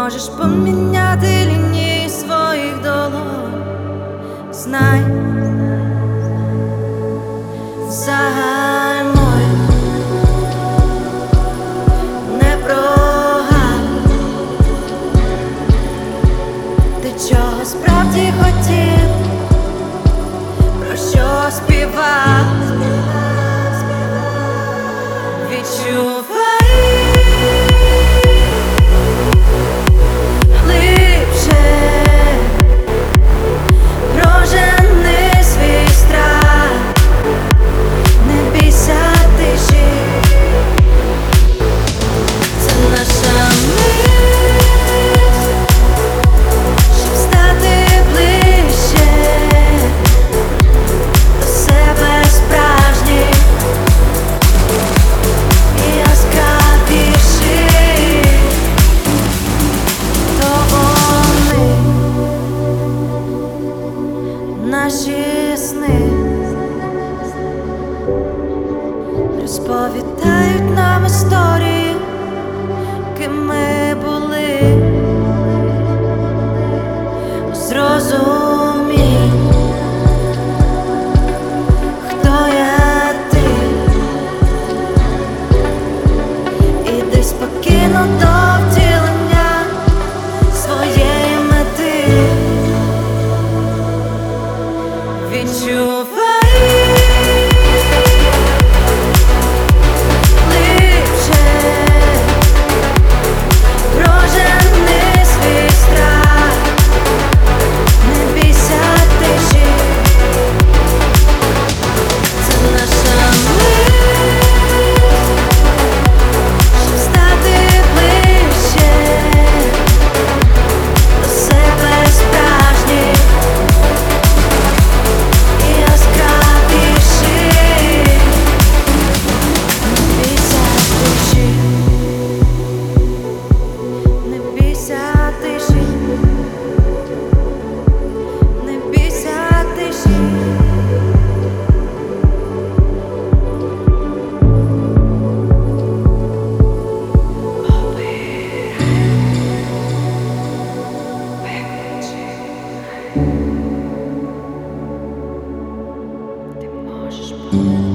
можеш поміняти лінії своїх долонь. Знай, загальмуй, не прогавь. Ти чого справді хотів, про що співав? Відчувай глибше, прожени свій страх, не бійся тиші, це наша мить, щоб стати ближче до себе справжніх. Наші сни розповідають нам історії, ким ми були. Зрозумій, хто я ти, іди спокійно до втілення своєї мети. Відчувай глибше, прожени свій страх, не бійся тиші, це наша мить, щоб стати ближче до себе справжніх. Ти можеш